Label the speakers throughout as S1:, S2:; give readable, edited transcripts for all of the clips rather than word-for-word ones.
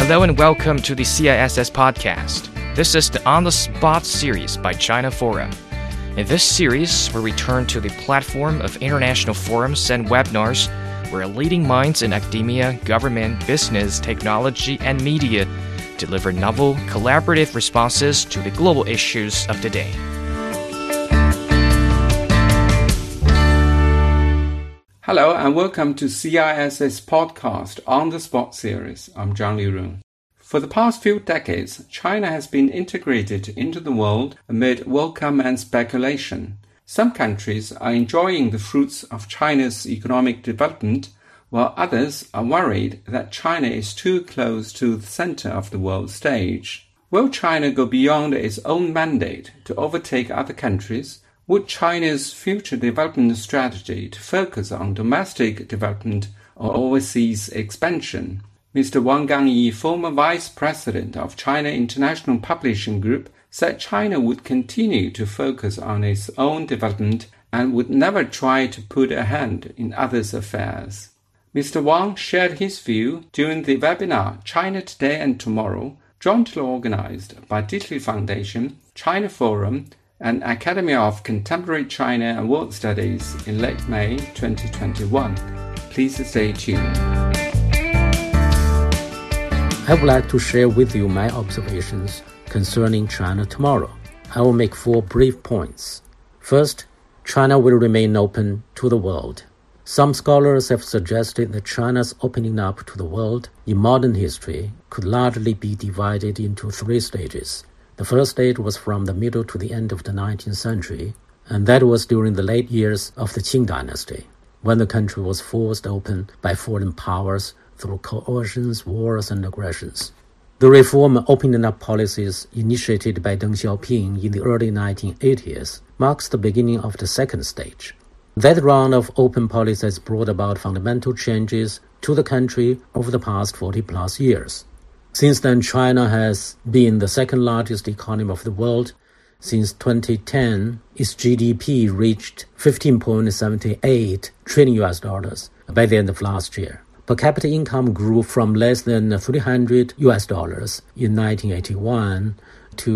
S1: Hello and welcome to the CISS podcast. This is the On the Spot series by China Forum. In this series, we return to the platform of international forums and webinars where leading minds in academia, government, business, technology, and media deliver novel, collaborative responses to the global issues of the day.
S2: Hello and welcome to CISS podcast On the Spot series. I'm Zhang Liurun. For the past few decades, China has been integrated into the world amid welcome and speculation. Some countries are enjoying the fruits of China's economic development, while others are worried that China is too close to the center of the world stage. Will China go beyond its own mandate to overtake other countries? Would China's future development strategy to focus on domestic development or overseas expansion? Mr. Wang Gangyi, former vice president of China International Publishing Group, said China would continue to focus on its own development and would never try to put a hand in others' affairs. Mr. Wang shared his view during the webinar China Today and Tomorrow, jointly organized by Dietli Foundation, China Forum, and Academy of Contemporary China and World Studies in late May 2021. Please stay tuned.
S3: I would like to share with you my observations concerning China tomorrow. I will make 4 brief points. First, China will remain open to the world. Some scholars have suggested that China's opening up to the world in modern history could largely be divided into 3 stages. The first stage was from the middle to the end of the 19th century, and that was during the late years of the Qing dynasty, when the country was forced open by foreign powers through coercions, wars, and aggressions. The reform and opening up policies initiated by Deng Xiaoping in the early 1980s marks the beginning of the second stage. That round of open policies brought about fundamental changes to the country over the past 40-plus years. Since then, China has been the second largest economy of the world. Since 2010, its GDP reached $15.78 trillion by the end of last year. Per capita income grew from less than $300 in 1981 to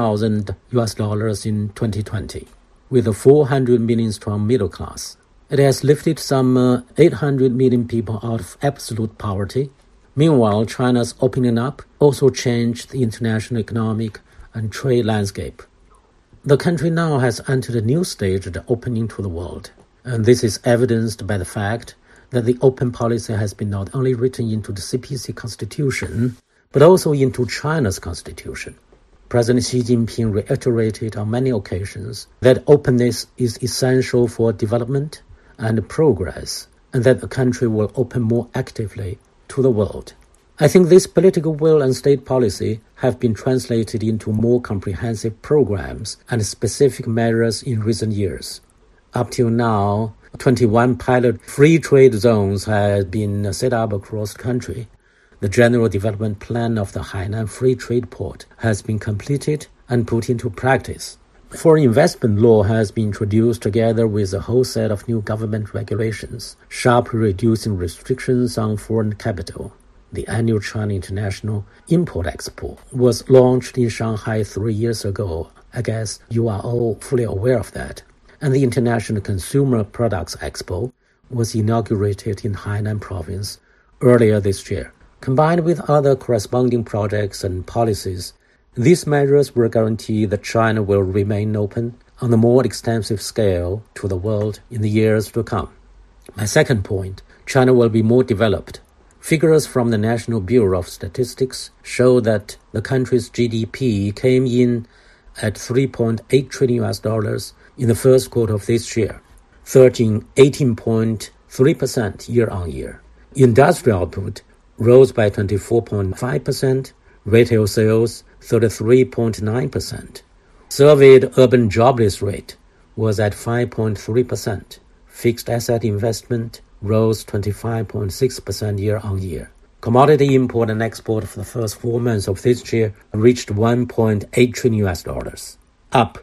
S3: $10,000 in 2020, with a 400 million strong middle class. It has lifted some 800 million people out of absolute poverty. Meanwhile, China's opening up also changed the international economic and trade landscape. The country now has entered a new stage of the opening to the world, and this is evidenced by the fact that the open policy has been not only written into the CPC constitution, but also into China's constitution. President Xi Jinping reiterated on many occasions that openness is essential for development and progress, and that the country will open more actively to the world. I think this political will and state policy have been translated into more comprehensive programs and specific measures in recent years. Up till now, 21 pilot free trade zones have been set up across the country. The general development plan of the Hainan Free Trade Port has been completed and put into practice. Foreign investment law has been introduced together with a whole set of new government regulations, sharply reducing restrictions on foreign capital. The annual China International Import-Expo was launched in Shanghai 3 years ago. I guess you are all fully aware of that. And the International Consumer Products Expo was inaugurated in Hainan province earlier this year. Combined with other corresponding projects and policies, these measures will guarantee that China will remain open on a more extensive scale to the world in the years to come. My second point, China will be more developed. Figures from the National Bureau of Statistics show that the country's GDP came in at $3.8 trillion in the first quarter of this year, surging 18.3% year-on-year. Industrial output rose by 24.5%, retail sales 33.9%. Surveyed urban jobless rate was at 5.3%. Fixed asset investment rose 25.6% year-on-year. Commodity import and export for the first 4 months of this year reached $1.8 trillion, up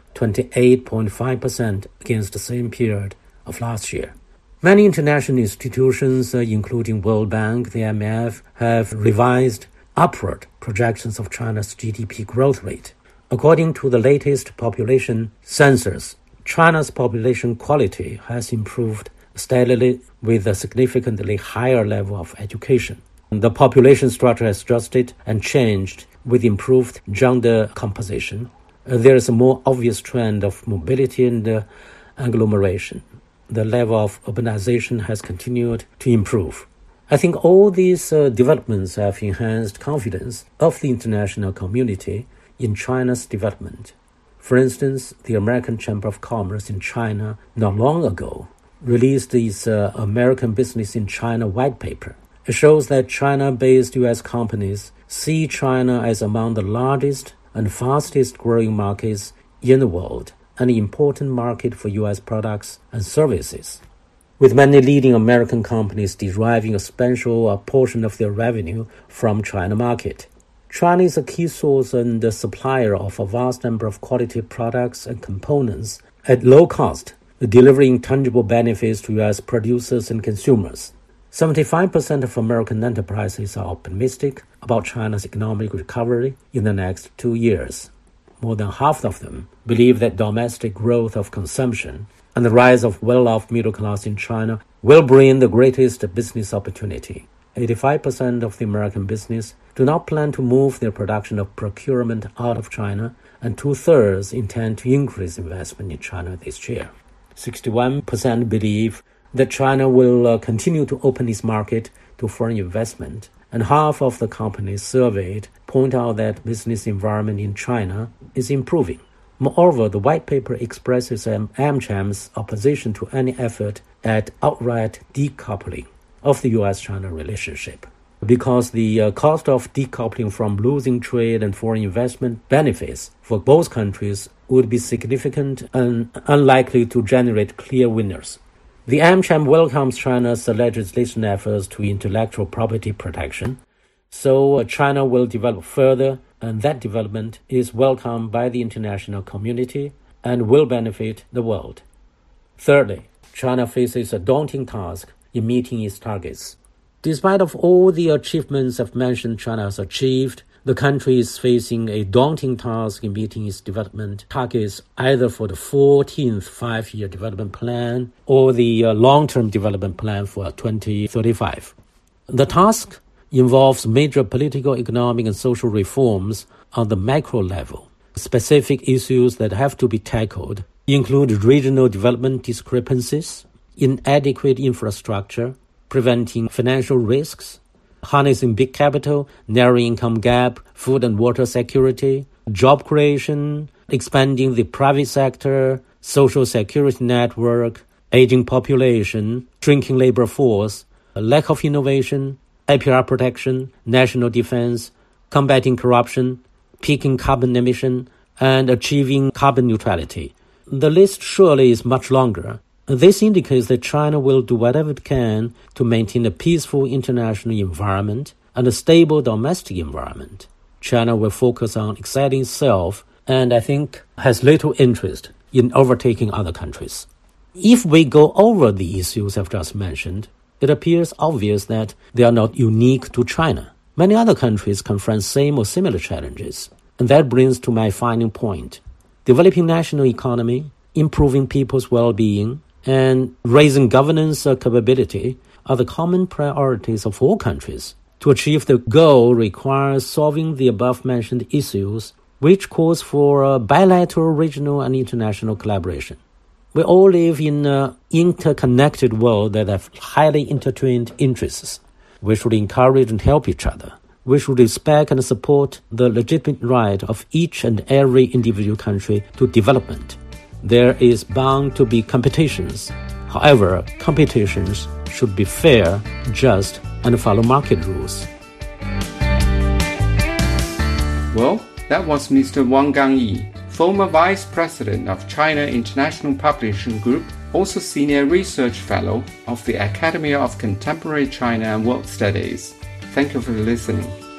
S3: 28.5% against the same period of last year. Many international institutions, including World Bank, the IMF, have revised upward projections of China's GDP growth rate. According to the latest population census, China's population quality has improved steadily with a significantly higher level of education. The population structure has adjusted and changed with improved gender composition. There is a more obvious trend of mobility and agglomeration. The level of urbanization has continued to improve. I think all these developments have enhanced confidence of the international community in China's development. For instance, the American Chamber of Commerce in China not long ago released its American Business in China white paper. It shows that China-based U.S. companies see China as among the largest and fastest growing markets in the world, an important market for U.S. products and services. With many leading American companies deriving a substantial portion of their revenue from China market. China is a key source and supplier of a vast number of quality products and components at low cost, delivering tangible benefits to U.S. producers and consumers. 75% of American enterprises are optimistic about China's economic recovery in the next 2 years. More than half of them believe that domestic growth of consumption and the rise of well-off middle class in China will bring the greatest business opportunity. 85% of the American business do not plan to move their production of procurement out of China, and 2/3 intend to increase investment in China this year. 61% believe that China will continue to open its market to foreign investment, and half of the companies surveyed point out that business environment in China is improving. Moreover, the white paper expresses AmCham's opposition to any effort at outright decoupling of the U.S.-China relationship, because the cost of decoupling from losing trade and foreign investment benefits for both countries would be significant and unlikely to generate clear winners. The AmCham welcomes China's legislation efforts to intellectual property protection, so China will develop further, and that development is welcomed by the international community and will benefit the world. Thirdly, China faces a daunting task in meeting its targets. Despite of all the achievements I've mentioned China has achieved, the country is facing a daunting task in meeting its development targets either for the 14th Five-Year Development Plan or the Long-Term Development Plan for 2035. The task involves major political, economic, and social reforms on the macro level. Specific issues that have to be tackled include regional development discrepancies, inadequate infrastructure, preventing financial risks, harnessing big capital, narrowing income gap, food and water security, job creation, expanding the private sector, social security network, aging population, shrinking labor force, lack of innovation, IPR protection, national defense, combating corruption, peaking carbon emission, and achieving carbon neutrality. The list surely is much longer. This indicates that China will do whatever it can to maintain a peaceful international environment and a stable domestic environment. China will focus on exciting itself and I think has little interest in overtaking other countries. If we go over the issues I've just mentioned, it appears obvious that they are not unique to China. Many other countries confront same or similar challenges, and that brings to my final point. Developing national economy, improving people's well-being, and raising governance capability are the common priorities of all countries. To achieve the goal requires solving the above-mentioned issues, which calls for bilateral, regional, and international collaboration. We all live in an interconnected world that have highly intertwined interests. We should encourage and help each other. We should respect and support the legitimate right of each and every individual country to development. There is bound to be competitions. However, competitions should be fair, just, and follow market rules.
S2: Well, that was Mr. Wang Gangyi, former Vice President of China International Publishing Group, also Senior Research Fellow of the Academy of Contemporary China and World Studies. Thank you for listening.